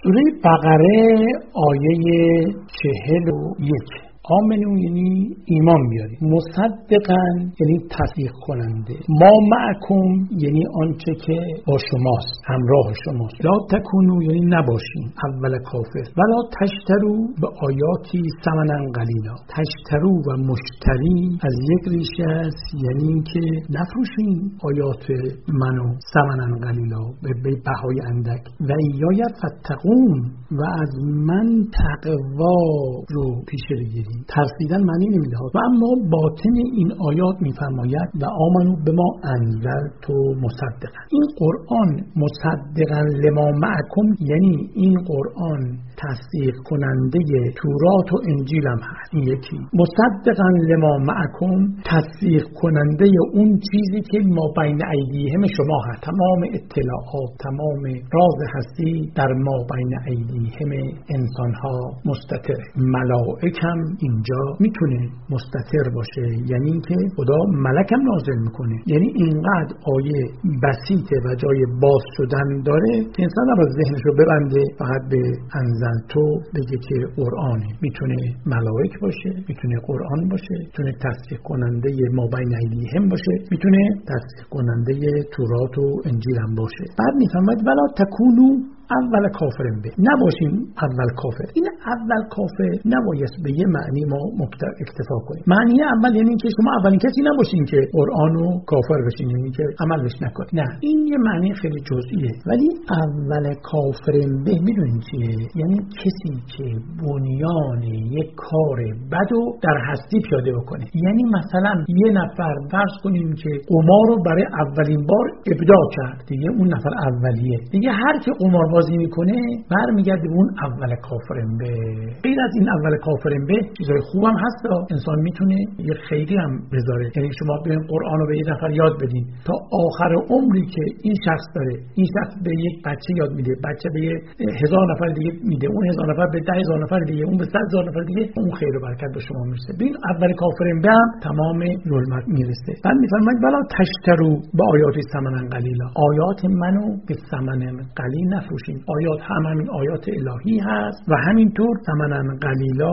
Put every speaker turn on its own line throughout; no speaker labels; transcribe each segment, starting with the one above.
سوره بقره آیه 41. آمنو یعنی ایمان بیارید، مصدقاً یعنی تصدیق کننده، ما معکم یعنی آنچه که با شماست، همراه شماست، لا تکونو یعنی نباشین اول کافر، ولا تشترو به آیاتی ثمنا قلیلا. تشترو و مشتری از یک ریشه است، یعنی که نفروشین آیات منو ثمنا قلیلا به بهای اندک، و ایای فتقون و از من تقوا رو پیش بگیرید. ترسیدن معنی نمیده و اما باطن این آیات میفرماید و آمنو به ما انزلت مصدقا. این قرآن مصدقا لما معکم یعنی این قرآن تصدیق کننده تورات و انجیل هم هست. این یکی. مصدقا لما معکم تصدیق کننده اون چیزی که ما بین ایدیهم شما هست. تمام اطلاعات، تمام راز هستی در ما بین ایدیهم انسان ها مستتر. ملائک هم اینجا میتونه مستتر باشه، یعنی اینکه خدا ملک هم نازل میکنه. یعنی اینقدر آیه بسیطه و جای باز شدن داره که انسان نباید ذهنش رو ببنده فقط به انزلتو بگه که قرآنه. میتونه ملائک باشه، میتونه قرآن باشه، میتونه تصدیق کننده ما بین ایدیهم باشه، میتونه تصدیق کننده تورات و انجیل هم باشه. بعد میفهمید ولا تکونو اول کافرن به، نباشیم اول کافر. این اول کافر نباید به یه معنی ما اکتفا کنیم. معنی اول یعنی که شما اولین کسی نباشین که قرآنو کافر بشین، یعنی که عملش نکنید. نه، این یه معنی خیلی جزئیه. ولی اول کافرن به میدونین چیه؟ یعنی کسی که بنیان یک کار بدو در هستی پیاده بکنه. یعنی مثلا یه نفر فرض کنیم که قمار رو برای اولین بار ابداع کرد، دیگه اون نفر اولیه. دیگه هر کی قمار بازی میکنه برمیگرده به اون اول کافرن به. غیر از این اول کافرن به چیزای خوبم هست. انسان میتونه یه خیری هم بذاره. یعنی شما بیاین قرآن رو به یه نفر یاد بدین تا آخر عمری که این شخص داره، این شخص به یک بچه یاد میده، بچه به 1000 نفر دیگه میده، اون 1000 نفر به 10000 نفر دیگه، اون به 100000 نفر دیگه، اون خیر و برکت به شما میرسه. ببین اول کافرن به هم تمام ظلمت میرسه. بعد میفرماید بلا تشترو با آیات ثمنا قلیلا، آیات منو به ثمن قلیل نفروشین. آیات همین آیات الهی هست و همینطور ثمنا قلیلا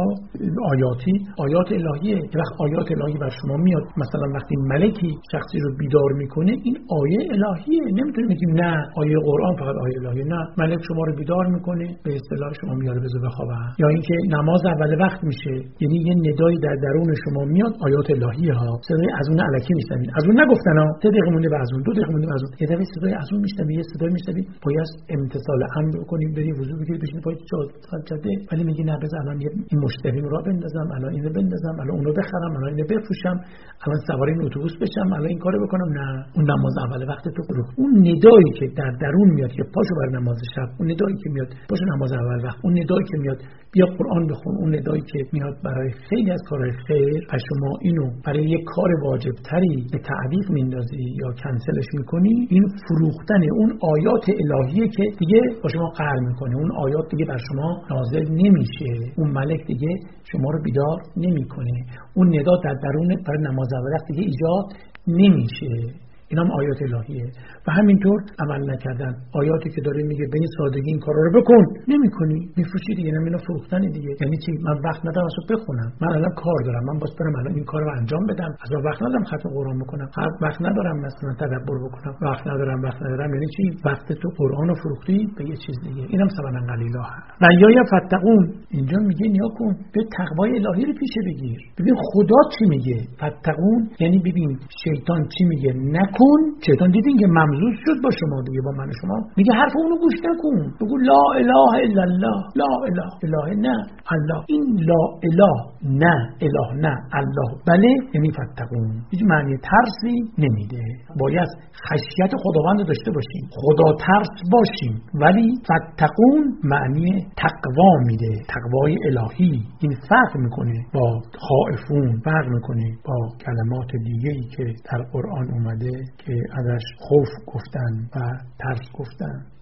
آیات الهیه. که وقت آیات الهی بر شما میاد، مثلا وقتی ملکی شخصی رو بیدار میکنه، این آیه الهیه. نمیتونیم بگیم نه آیه قرآن فقط آیه الهیه. نه، ملک شما رو بیدار میکنه، به اصطلاح شما میاره بزو بخوابن. یا اینکه نماز اول وقت میشه، یعنی یه ندایی در درون شما میاد، آیات الهیه ها. صدای از اون الکی میشنوید، از اون نگفتن ها، 3 دقیقه مونده از اون، 2 دقیقه مونده از اون، یه دفعه صدای از اون میشنوید، یه صدای میشنوید، باید امتصال امر بکنیم، بری وضو بگیری، بشین پای جاده. ولی میگی نه، بذار الان این مشتری رو بندازم، الان اینو بندازم، الان اونو بخرم، الان اینو بفروشم، الان سوار این اتوبوس بشم، الان این کارو بکنم. نه، اون نماز اول وقت تو برو. اون ندایی که در درون میاد که پاشو بر نماز شب، اون ندایی که میاد پاشو نماز اول وقت، اون ندایی که میاد بیا قرآن بخون، اون ندایی که میاد برای خیلی از کارهای خیر، شما اینو برای یک کار واجب تری به تعویق میندازی یا کنسلش میکنی. این فروختن اون آیات الهیه که دیگه با شما قهر میکنه. اون آیات دیگه بر شما نازل نمیشه، اون ملک دیگه شما رو بیدار نمیکنه، اون ندا در درون برای نماز اول وقت دیگه ایجاد نمیشه. این هم آیات الهیه. و همینطور عمل نکردن، آیاتی که داره میگه به این سادگی این کارا رو بکن، نمیکنی، میفروشی دیگه. نمینا فروختن دیگه. یعنی چی؟ من وقت ندارم اصلا بخونم، من الان کار دارم، من باید برم الان این کارو انجام بدم، اصلا وقت ندارم ختم قرآن بکنم، وقت ندارم مثلا تدبر بکنم، وقت ندارم. یعنی چی؟ وقت تو قرآن رو فروختی به یه چیز دیگه. اینم ثمنا قلیلا هست. و یا فتقون اینجا میگه نیا کن، به تقوای الهی رو پیش بگیر. ببین خدا چی میگه؟ فتقون یعنی ببین شیطان چی میگه نکن. شیطان دیدین که ممزوج شد با شما دیگه، با من شما، میگه حرف اونو گوش نکن، بگو لا اله الا الله، لا اله اله نه الله. این لا اله نه اله نه الله بله یعنی فتقون. هیچ معنی ترسی نمیده. باید خشیت خداوند داشته باشیم، خدا ترس باشیم، ولی فتقون معنی تقوا میده، تقوای الهی. این فرق میکنه با خائفون، فرق میکنه با کلمات دیگه‌ای که در قرآن اومده که ازش خوف گفتن و ترس گفتن.